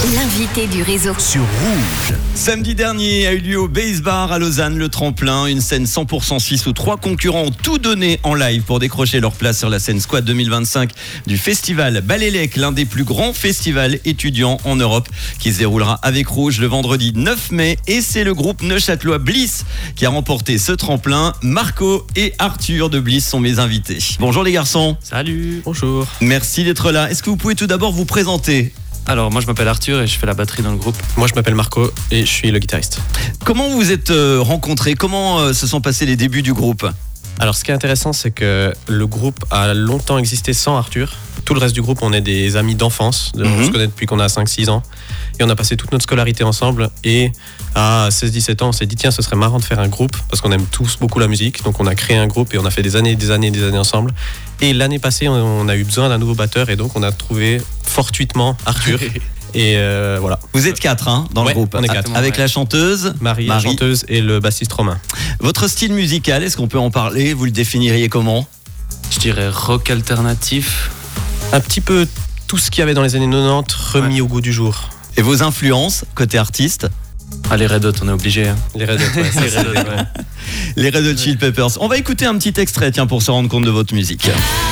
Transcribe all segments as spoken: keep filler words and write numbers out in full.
L'invité du réseau. Sur Rouge. Samedi dernier a eu lieu au Base Bar à Lausanne, le tremplin, une scène cent pour cent suisse où trois concurrents ont tout donné en live pour décrocher leur place sur la scène Squad deux mille vingt-cinq du festival Balélec, l'un des plus grands festivals étudiants en Europe, qui se déroulera avec Rouge le vendredi neuf mai. Et c'est le groupe neuchâtelois Bliss qui a remporté ce tremplin. Marco et Arthur de Bliss sont mes invités. Bonjour les garçons. Salut. Bonjour. Merci d'être là. Est-ce que vous pouvez tout d'abord vous présenter ? Alors moi je m'appelle Arthur et je fais la batterie dans le groupe. Moi je m'appelle Marco et je suis le guitariste. Comment vous vous êtes euh, rencontrés ? Comment euh, se sont passés les débuts du groupe ? Alors ce qui est intéressant, c'est que le groupe a longtemps existé sans Arthur. Tout le reste du groupe, on est des amis d'enfance, de, mm-hmm. on se connaît depuis qu'on a cinq six ans. Et on a passé toute notre scolarité ensemble. Et à seize dix-sept ans, on s'est dit tiens, ce serait marrant de faire un groupe parce qu'on aime tous beaucoup la musique. Donc on a créé un groupe et on a fait des années, des années, des années ensemble. Et l'année passée, on a eu besoin d'un nouveau batteur et donc on a trouvé fortuitement Arthur. Et euh, voilà. Vous êtes quatre hein, dans ouais, le groupe. On est quatre. Avec la chanteuse Marie, Marie, la chanteuse et le bassiste Romain. Votre style musical, est-ce qu'on peut en parler ? Vous le définiriez comment ? Je dirais rock alternatif. Un petit peu tout ce qu'il y avait dans les années quatre-vingt-dix remis ouais. au goût du jour. Et vos influences côté artiste ? Ah, les Red Hot, on est obligé. Hein. Les Red Hot, ouais. les Red Hot, ouais. Les Red Hot Chili Peppers. On va écouter un petit extrait, tiens, pour se rendre compte de votre musique.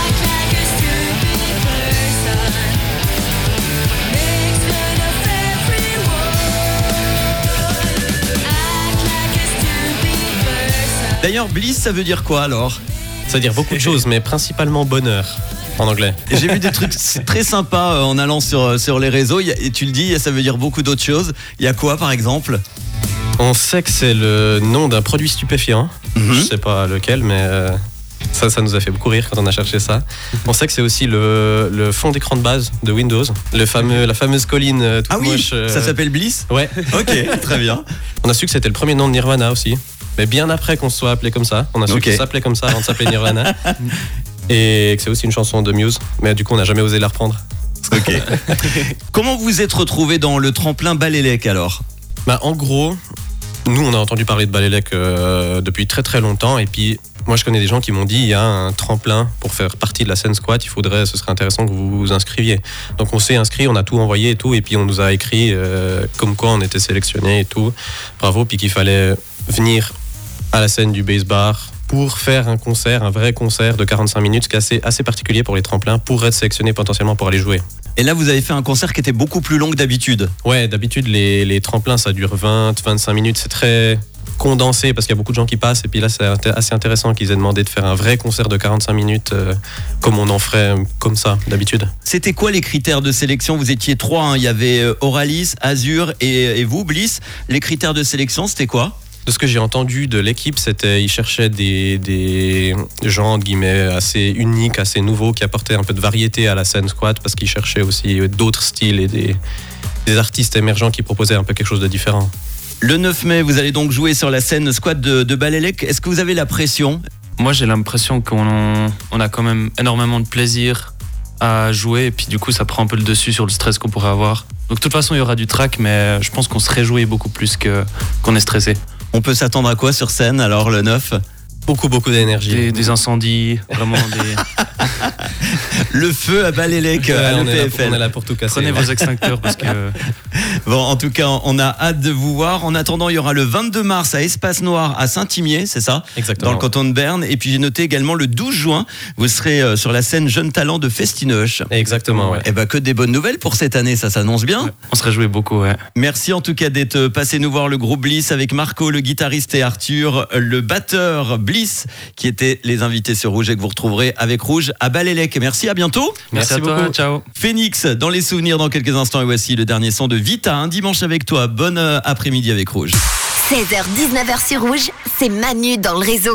D'ailleurs, Bliss, ça veut dire quoi alors ? Ça veut dire beaucoup de choses, mais principalement bonheur en anglais. Et j'ai vu des trucs très sympas en allant sur, sur les réseaux. Et tu le dis, ça veut dire beaucoup d'autres choses. Il y a quoi par exemple ? On sait que c'est le nom d'un produit stupéfiant. Mm-hmm. Je sais pas lequel, mais euh, ça, ça nous a fait beaucoup rire quand on a cherché ça. On sait que c'est aussi le, le fond d'écran de base de Windows, le fameux, la fameuse colline toute ah oui, moche. Euh... Ça s'appelle Bliss ? Ouais. Ok, très bien. On a su que c'était le premier nom de Nirvana aussi. Mais bien après qu'on se soit appelé comme ça. On a su okay. qu'on s'appelait comme ça avant de s'appeler Nirvana. Et que c'est aussi une chanson de Muse. Mais du coup, on n'a jamais osé la reprendre. Ok. Comment vous vous êtes retrouvés dans le tremplin Balélec alors ? Bah, en gros, nous, on a entendu parler de Balélec euh, depuis très très longtemps. Et puis, moi, je connais des gens qui m'ont dit il y a un tremplin pour faire partie de la scène Squad. Il faudrait, ce serait intéressant que vous vous inscriviez. Donc, on s'est inscrit, on a tout envoyé et tout. Et puis, on nous a écrit euh, comme quoi on était sélectionnés et tout. Bravo. Puis qu'il fallait venir à la scène du Base Bar pour faire un concert, un vrai concert de quarante-cinq minutes, ce qui est assez, assez particulier pour les tremplins, pour être sélectionné potentiellement pour aller jouer. Et là, vous avez fait un concert qui était beaucoup plus long que d'habitude. Ouais, d'habitude, les, les tremplins, ça dure vingt à vingt-cinq minutes. C'est très condensé parce qu'il y a beaucoup de gens qui passent. Et puis là, c'est assez intéressant qu'ils aient demandé de faire un vrai concert de quarante-cinq minutes euh, comme on en ferait euh, comme ça, d'habitude. C'était quoi les critères de sélection ? Vous étiez trois, hein. Il y avait Auralis, Azur et, et vous, Bliss. Les critères de sélection, c'était quoi ? De ce que j'ai entendu de l'équipe, c'était qu'ils cherchaient des, des gens entre guillemets assez uniques, assez nouveaux, qui apportaient un peu de variété à la scène Squad, parce qu'ils cherchaient aussi d'autres styles et des, des artistes émergents qui proposaient un peu quelque chose de différent. Le neuf mai, vous allez donc jouer sur la scène Squad de, de Balélec. Est-ce que vous avez la pression ? Moi, j'ai l'impression qu'on on a quand même énormément de plaisir à jouer, et puis du coup, ça prend un peu le dessus sur le stress qu'on pourrait avoir. Donc de toute façon, il y aura du track, mais je pense qu'on se réjouit beaucoup plus que, qu'on est stressé. On peut s'attendre à quoi sur scène alors le neuf ? Beaucoup, beaucoup d'énergie. Des, des incendies, vraiment des... Le feu à Balélec, ouais, à l'E P F L. On est là pour tout casser. Prenez vos extincteurs parce que... Bon, en tout cas, on a hâte de vous voir. En attendant, il y aura le vingt-deux mars à Espace Noir à Saint-Imier, c'est ça ? Exactement. Dans le canton de Berne. Et puis j'ai noté également le douze juin, vous serez sur la scène Jeunes Talents de Festinoche. Exactement, ouais. Et bah que des bonnes nouvelles pour cette année, ça s'annonce bien. Ouais, on se réjouit beaucoup, ouais. Merci en tout cas d'être passé nous voir le groupe Bliss avec Marco, le guitariste, et Arthur, le batteur Bliss, qui étaient les invités sur Rouge et que vous retrouverez avec Rouge à Balélec. Merci, à bientôt. Merci, Merci à beaucoup. Toi, ciao. Phoenix, dans les souvenirs dans quelques instants. Et voici le dernier son de Vita, un dimanche avec toi. Bonne après-midi avec Rouge. seize heures dix-neuf heures sur Rouge, c'est Manu dans le réseau.